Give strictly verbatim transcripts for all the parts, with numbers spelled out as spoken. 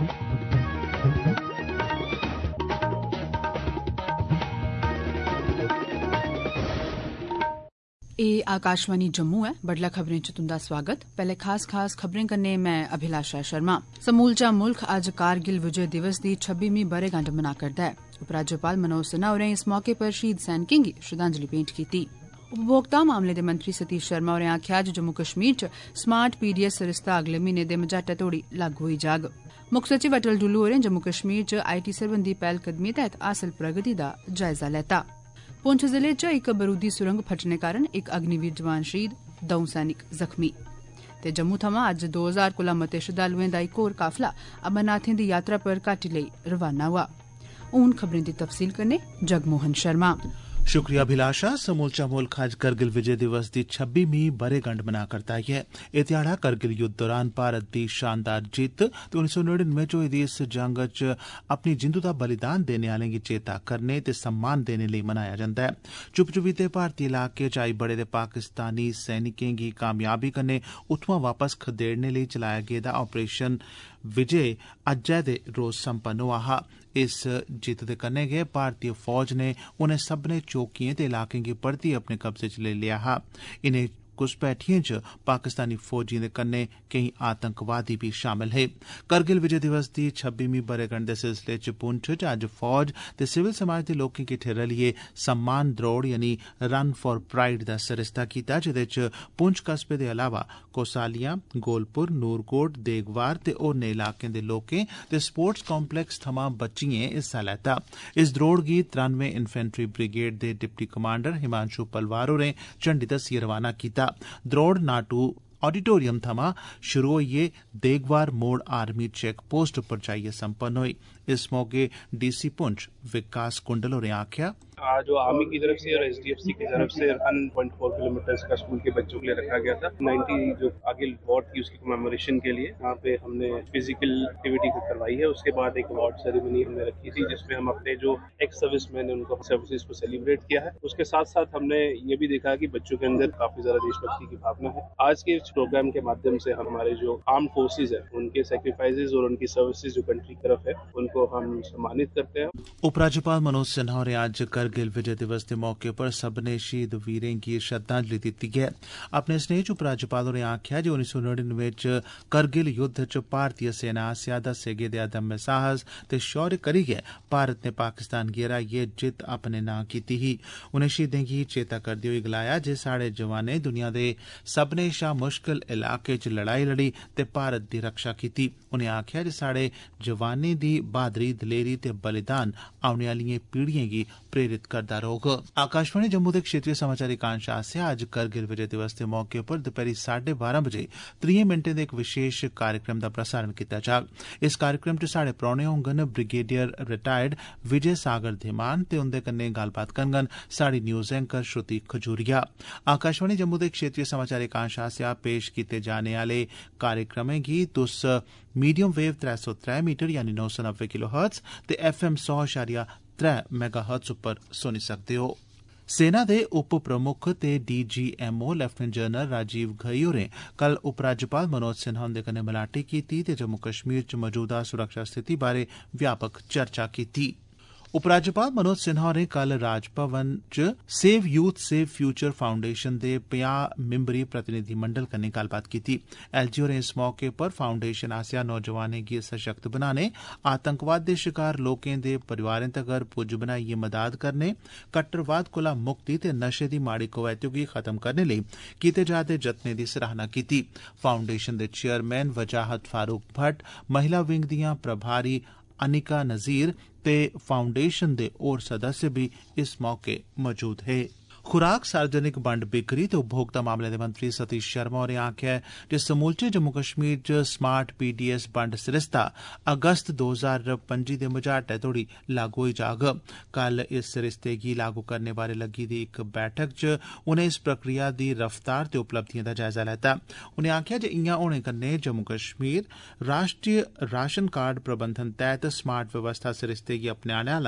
एह् आकाशवाणी जम्मू ऐ। बडलै खबरें च तुंदा स्वागत। पैहले खास खास खबरें कन्नै मैं अभिलाषा शर्मा। समूलचा मुल्ख अज्ज कारगिल विजय दिवस दी छब्बीमीं ब'रेगंड मना करदा ऐ। उपराज्यपाल मनोज सिन्हा होरें इस मौके पर शहीद सैनिकें गी श्रद्धांजलि भेंट कीती। उपभोक्ता मामले दे मंत्री सतीश शर्मा होरें आखेआ जे जम्मू कश्मीर च स्मार्ट पीडीएस सरिस्ता अगले म्हीने दे मझाटै तोड़ी लागू होई जाग। मुक्ख सचिव अटल डुल्लू होरें जम्मू कश्मीर च आईटी सरबंधी पैह्लकदमी तैह्त हासल प्रगति दा जायजा लैता। पुंछ जिले च इक बरूदी सुरंग फटने कारण इक अग्निवीर जवान शहीद, द'ऊं सैनिक जख्मी। ते जम्मू थमां अज्ज दो हजार कोला मते श्रद्धालुएं दा इक होर काफला अमरनाथें दी यात्रा पर घाटी लेई रवाना हुआ। हून खबरें दी तफसील कन्नै जगमोहन शर्मा। शुक्रिया अभिलाषा। समूलचा मुल्ख अज्ज करगिल विजय दिवस दी छब्बीमीं ब'रेगंड मना करदा ऐ। एह् ध्याड़ा करगिल युद्ध दौरान भारत दी शानदार जित्त ते उन्नी सौ नड़िनवे च होई दी इस जंग च अपनी जिंदू दा बलिदान देने आलें गी चेता करने ते सम्मान देने लेई मनाया जंदा ऐ। चुप चुपीते भारतीय इलाके च आई बड़े दे पाकिस्तानी सैनिकें गी कामयाबी कन्नै उत्थुआं वापस खदेड़ने लेई चलाया गेदा ऑपरेशन विजय अज्जै दे रोज संपन्न होआ हा। इस जित्त दे कन्नै गै भारतीय फौज ने उनें सब्भनें चौकिएं ते इलाकें गी परतियै अपने कब्जे च लेई लेआ हा। इनें घुसपैठिएं च पाकिस्तानी फौजिएं दे कन्नै केईं आतंकवादी बी शामिल हे। करगिल विजय दिवस दी छब्बीमीं ब'रेगंड दे सिलसिले च पुंछ च अज्ज फौज ते सिविल समाज दे लोकें किट्ठे रलियै सम्मान द्रौड़ यानी रन फॉर प्राइड दा सरिस्ता कीता, जेदे च पुंछ कस्बे दे अलावा कोसालियां, गोलपुर, नूरकोट, देगवार ते होरनें इलाकें दे लोकें ते स्पोर्ट्स कॉम्पलैक्स थमां बच्चिएं हिस्सा लैता। इस द्रौड़ गी त्रानवे इन्फेंट्री ब्रिगेड दे डिप्टी कमांडर हिमांशु पलवार होरें झंडी दस्सियै रवाना कीता। द्रौड़ नाटू ऑडिटोरियम थमां शुरू होइयै देगवार मोड़ आर्मी चेक पोस्ट पर जाइयै संपन्न होई। इस मौके डीसी पुंछ विकास कुंडल होरें आखेआ, आज जो आर्मी की तरफ से और एसडीएफसी की तरफ से वन पॉइंट फोर किलोमीटर का स्कूल के बच्चों के लिए रखा गया था। नब्बे जो आगे वॉर की उसकी कमेमोरेशन के लिए यहाँ पे हमने फिजिकल एक्टिविटी करवाई है। उसके बाद एक अवार्ड सेरेमनी हमने रखी थी, जिसमें हम अपने जो एक्स सर्विस मैन है उनको सर्विसेज को सेलिब्रेट किया है। उसके साथ साथ हमने ये भी देखा कि बच्चों के अंदर काफी ज्यादा देशभक्ति की भावना है। आज के इस प्रोग्राम के माध्यम से हमारे जो आर्म फोर्सेज है उनके सेक्रीफाइसेज और उनकी सर्विसेज जो कंट्री की तरफ है उनको हम सम्मानित करते हैं। उपराज्यपाल मनोज सिन्हा होरें अज्ज करगिल विजय दिवस दे मौके पर सब्भनें शहीद वीरें गी श्रद्धांजलि दित्ती ऐ। अपने स्नेह च उपराज्यपाल होरें आखेआ जे उन्नी सौ नड़िनवे च करगिल युद्ध च भारतीय सेना आसेआ दस्से गेदे अदम्य साहस ते शौर्य करियै भारत ने पाकिस्तान गी हराइयै जित्त अपने नां कीती ही। उनें शहीदें गी चेता करदे होई गलाया जे साढ़े जवानें दुनिया दे सब्भनें शा मुश्कल इलाके च लड़ाई लड़ी ते भारत दी रक्षा कीती। उनें आखेआ जे साढ़े जवानें दी बहादरी, दलेरी ते बलिदान औने आलियें पीढ़ियें गी प्रेरित करदा रौह्ग। आकाशवाणी जम्मू दे क्षेत्रीय समाचार एकांश आसेआ अज्ज करगिल विजय दिवस दे मौके पर दपैह्री साढ़े बारां बजे त्रीहें मिंटें दे इक विशेष कार्यक्रम दा प्रसारण कीता जाग। इस कार्यक्रम च साढ़े परौह्ने होंगन ब्रिगेडियर रिटायर्ड विजय सागर धीमान ते उंदे कन्नै गल्लबात करङन साढ़ी न्यूज़ एंकर श्रुति खजूरिया। आकाशवाणी जम्मू दे क्षेत्रीय समाचार एकांश आसेआ पेश कीते जाने आले कार्यक्रमें गी तुस मीडियम वेव त्रै सौ त्रै मीटर यानी नौ सौ नब्बे किलो हर्ट्ज ते एफ एम सौ इशारिया त्रै मेगा हर्ट्ज उप्पर सुनी सकदे हो। सेना दे उप प्रमुख ते DGMO lieutenant general Rajiv Ghai होरें कल उपराज्यपाल मनोज सिन्हा हुंदे कन्नै मलाटी कीती ते जम्मू कश्मीर च मौजूदा सुरक्षा स्थिति बारै व्यापक चर्चा कीती। उपराज्यपाल मनोज सिन्हा होरें कल राजभवन च save youth save future foundation दे पंजाह् मिंबरी प्रतिनिधिमंडल कन्नै गल्लबात कीती। एलजी होरें इस मौके पर फाउंडेशन आसेआ नौजवानें गी सशक्त बनाने, आतंकवाद दे शिकार लोकें दे परिवारें तगर पुज्ज बनाइयै मदाद करने, कट्टरवाद कोला मुक्ति ते नशे दी माड़ी कवैतू गी खत्म करने लेई कीते जा'रदे जतनें दी सराहना कीती। फाउंडेशन दे चेयरमैन वजाहत फारूक भट्ट, महिला विंग दियां प्रभारी अनिका नज़ीर ते फाउंडेशन दे होर सदस्य भी इस मौके मौजूद हे। खुराक, सार्वजनिक बंड बिक्री ते उपभोक्ता मामले दे मंत्री सतीश शर्मा होरें आखेआ जे समूलचे जम्मू कश्मीर च स्मार्ट पीडीएस बंड सरिस्ता अगस्त दो हजार पंजी दे मझाटै तोड़ी लागू होई जाग। कल इस सरिस्ते गी लागू करने बारै लग्गी दी इक बैठक च उनें इस प्रक्रिया दी रफ्तार ते उपलब्धिएं दा जायजा लैता। उनें आखेआ जे इयां होने कन्नै जम्मू कश्मीर राष्ट्रीय राशन कार्ड प्रबंधन तैह्त स्मार्ट व्यवस्था सरिस्ते गी अपनाने आह्ला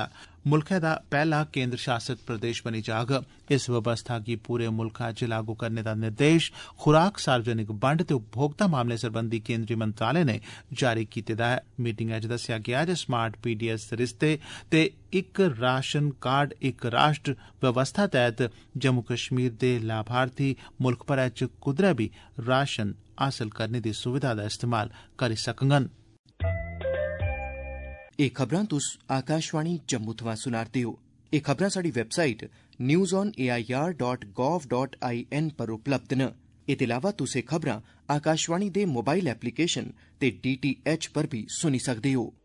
मुल्खै दा पैहला केंद्र शासित प्रदेश बनी जाग। इस व्यवस्था गी पूरे मुल्खा च लागू करने दा निर्देश खुराक, सार्वजनिक बंड ते उपभोक्ता मामले सरबंधी केंद्री मंत्रालय ने जारी कीते दा ऐ। मीटिंगै च दस्सेआ गेआ जे स्मार्ट पीडीएस सरिस्ते ते इक राशन कार्ड इक राष्ट्र व्यवस्था तैहत जम्मू कश्मीर दे लाभार्थी मुल्ख भरै च कुदरै बी राशन हासल करने दी सुविधा दा इस्तेमाल करी सकङन। एह खबरां तुस आकाशवाणी जम्मू थमां सुना'रदे ओ। एह खबरां साडी website news on A I R dot gov dot I N पर उपलब्ध न। एह्दे अलावा तुस एह खबरां आकाशवाणी दे मोबाइल एप्लीकेशन ते डी टी एच पर भी सुनी सकदे ओ।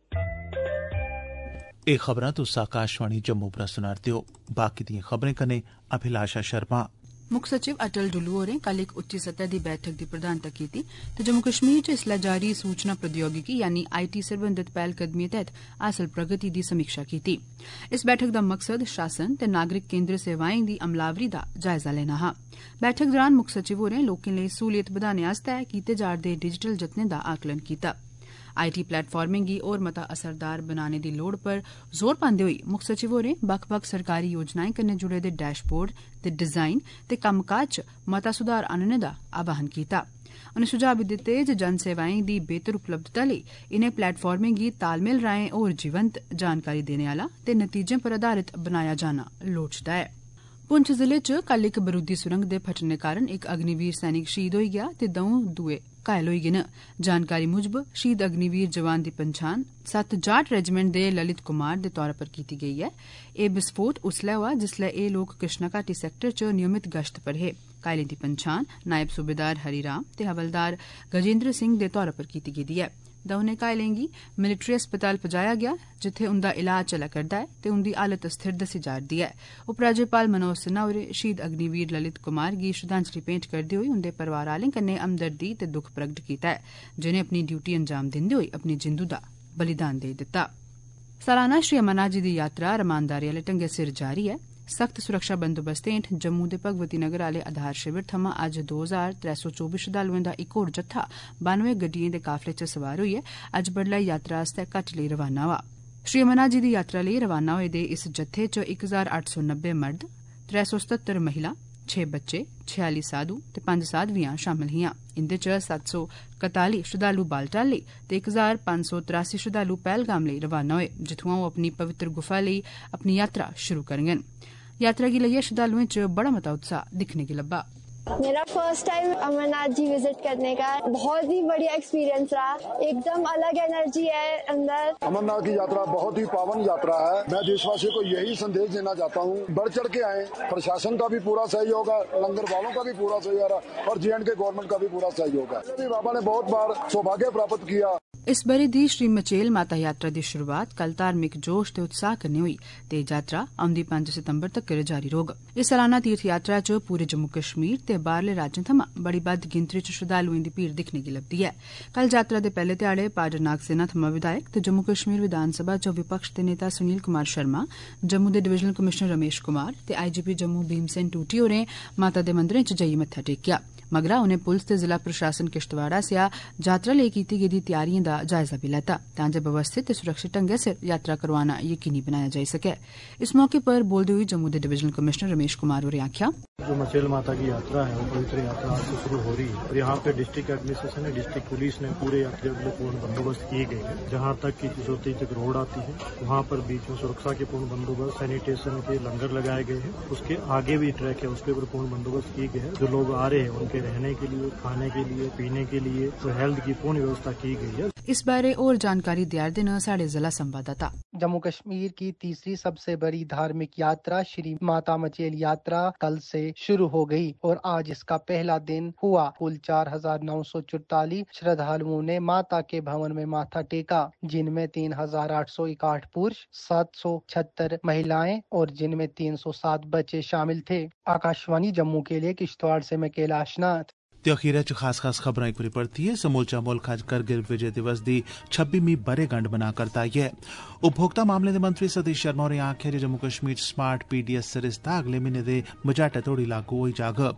एह खबरां तुस आकाशवाणी जम्मू पर सुना'रदे ओ। बाकी दिएं खबरें कन्नै अभिलाषा शर्मा। मुक्ख सचिव अटल डुल्लू होरें कल इक उच्ची सतह दी बैठक दी प्रधानता कीती ते जम्मू कश्मीर च इसलै जारी सूचना प्रौद्योगिकी यानी आई टी सरबंधत पैह्लकदमिएं तैह्त हासल प्रगति दी समीक्षा कीती। इस बैठक दा मकसद शासन ते नागरिक केंद्र सेवाएं दी अमलावरी दा जायजा लैना हा। बैठक दौरान मुक्ख सचिव होरें लोकें लेई सहूलियत बधाने आस्तै कीते जा'रदे डिजिटल जतनें दा आकलन कीता। आई टी प्लेटफार्में गी होर मता असरदार बनाने दी लोड़ पर जोर पांदे होई मुक्ख सचिव होरें बक्ख बक्ख सरकारी योजनाएं कन्नै जुड़े दे डैशबोर्ड ते डिजाइन ते कम्मकाज च मता सुधार आनने दा आह्वान कीता। उनें सुझाव बी दित्ते जे जन सेवाएं दी बेहतर उपलब्धता लेई इनें प्लेटफार्में गी तालमेल राएं होर जीवंत जानकारी देने आला ते नतीजें पर आधारित बनाया जाना लोड़चदा ऐ। पुंछ जिले च कल इक बरूदी सुरंग दे फटने कारण इक अग्निवीर सैनिक शहीद होई गेआ ते द'ऊं दुए घायल होई गे न। जानकारी मुजब शहीद अग्निवीर जवान दी पंछान सत्त जाट रेजिमेंट दे ललित कुमार दे तौर पर कीती गेई ऐ। एह् विस्फोट उसलै होआ जिसलै एह् लोक कृष्णा घाटी सैक्टर च नियमित गश्त पर हे। घायलें दी पंछान नायब सूबेदार हरिराम ते हवलदार गजेंद्र सिंह दे तौर पर कीती गेदी ऐ। दौनें घायलें गी मिलिट्री अस्पताल पजाया गेआ जित्थे उंदा इलाज चलै करदा ऐ ते उंदी हालत स्थिर दस्सी जा'रदी ऐ। उपराज्यपाल मनोज सिन्हा होरें शहीद अग्निवीर ललित कुमार गी श्रद्धांजलि भेंट करदे होई उंदे परिवार आह्लें कन्नै हमदर्दी ते दुख प्रगट कीता ऐ जिनें अपनी ड्यूटी अंजाम दिंदे होई अपनी जिंदू दा बलिदान देई दित्ता। सालाना श्री अमरनाथ जी दी यात्रा रमानदारी आह्ले ढंगै सिर जारी ऐ। सख्त सुरक्षा बंदोबस्तें हेठ जम्मू दे भगवती नगर आह्ले आधार शिविर थमां अज्ज दो हजार त्रै सौ चौबी श्रद्धालुएं दा इक होर जत्था बानुए गड्डिएं दे काफले च सवार होइयै अज्ज बड्डलै यात्रा आस्तै घट्ट लेई रवाना होआ। श्री अमरनाथ जी दी यात्रा लेई रवाना होए दे इस जत्थे च इक हजार अट्ठ सौ नब्बे मर्द, त्रै सौ सतहत्तर महिला, छे बच्चे, छयाली साधु ते पंज साधवियां शामल हियां। इंदे च सत्त सौ कताली श्रद्धालु बालटाल लेई ते इक हजार पंज सौ त्रासी श्रद्धालु पैहलगाम लेई रवाना होए जित्थुआं ओह् अपनी पवित्र गुफा लेई अपनी यात्रा शुरू करङन। यात्रा गी लेइयै श्रद्धालुएं च बड़ा मता उत्साह दिक्खने गी लब्भा। मेरा first time Amarnath ji visit करने का बहुत ही बढ़िया एक्सपीरियंस रहा। एकदम अलग एनर्जी है अंदर। अमरनाथ की यात्रा बहुत ही पावन यात्रा है। मैं देशवासियों को यही संदेश देना चाहता हूँ, बढ़ चढ़ के आए। प्रशासन का भी पूरा सहयोग है, लंगर वालों का भी पूरा सहयोग है और जे एंड के गवर्नमेंट का भी पूरा सहयोग है। बाबा ने बहुत बार सौभाग्य प्राप्त किया। इस बरे दी श्री मचेल माता यात्रा दी शुरुआत कल धार्मिक जोश ते उत्साह कन्नै होई ते यात्रा औंदी पंज सितंबर तक्कर जारी रौह्ग। इस सालाना तीर्थ यात्रा च पूरे जम्मू कश्मीर ते बाहरले राज्यें थमां बड़ी बद्द गिनतरी च श्रद्धालुएं दी भीड़ दिक्खने गी लभदी ऐ। कल यात्रा दे पैह्ले ध्याड़े पाडर नागसेना थमां विधायक ते जम्मू कश्मीर विधानसभा च विपक्ष दे नेता सुनील कुमार शर्मा, जम्मू दे डिवीजनल कमिशनर रमेश कुमार ते I G P Jammu Bhimsen टूटी होरें माता दे मंदरें च जाइयै मत्था टेकेआ। मगरा उनें पुलस ते जिला प्रशासन किश्तवाड़ आसेआ यात्रा लेई कीती गेदी त्यारिएं दा जायजा बी लैता तां जे व्यवस्थित ते सुरक्षित ढंगै सिर यात्रा करोआना यकीनी बनाया जाई सकै। इस मौके पर बोलदे होई जम्मू दे डिवीजनल कमिशनर रमेश कुमार होरें आखेआ, जो मचेल माता की यात्रा है वो पवित्र यात्रा आज से शुरू हो रही है और यहाँ पे डिस्ट्रिक्ट एडमिनिस्ट्रेशन ने, डिस्ट्रिक्ट पुलिस ने पूरे यात्रियों के लिए पूर्ण बंदोबस्त किए गए हैं। जहाँ तक की किशोरती तक रोड आती है वहाँ पर बीच में सुरक्षा के पूर्ण बंदोबस्त, सैनिटेशन के लंगर लगाए गए हैं। उसके आगे भी ट्रैक है उसके ऊपर पूर्ण बंदोबस्त किए गए हैं। जो लोग आ रहे हैं उनके रहने के लिए, खाने के लिए, पीने के लिए तो हेल्थ की पूर्ण व्यवस्था की गई है। इस बारे और जानकारी दियारदे न साढ़े जिला संवाददाता। जम्मू कश्मीर की तीसरी सबसे बड़ी धार्मिक यात्रा श्री माता मचेल यात्रा कल से शुरू हो गई और आज इसका पहला दिन हुआ। कुल चार हजार नौ सौ चौतालीस श्रद्धालुओं ने माता के भवन में माथा टेका, जिनमें तीन हजार आठ सौ इकहठ पुरुष, सात सौ छहत्तर महिलाएं और जिनमें तीन सौ सात बच्चे शामिल थे। आकाशवाणी जम्मू के लिए किश्तवाड़ से मैं कैलाश नाथ। ते अखीरै च खास खास खबरां इक बारी परतियै समूलचा मुल्ख अज्ज करगिल विजय दिवस दी छब्बीमीं ब'रेगंढ मना करदा ऐ। उपभोक्ता मामलें दे मंत्री सतीश शर्मा होरें आखेआ जे जम्मू कश्मीर च स्मार्ट पीडीएस सरिस्ता अगले म्हीने दे मझाटै तोड़ी लागू होई जाग।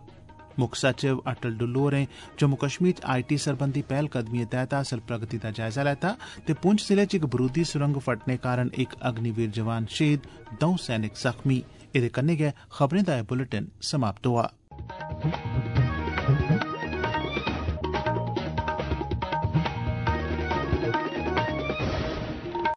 मुक्ख सचिव अटल डुल्लू होरें जम्मू कश्मीर च आई टी सरबंधी पैह्लकदमिएं तैह्त हासल प्रगति दा जायजा लैता ते पुंछ जिले च इक बरूदी सुरंग फटने कारण इक अग्निवीर जवान शहीद, दौं सैनिक जख्मी। एह्दे कन्नै गै खबरें दा एह् बुलेटिन समाप्त होआ।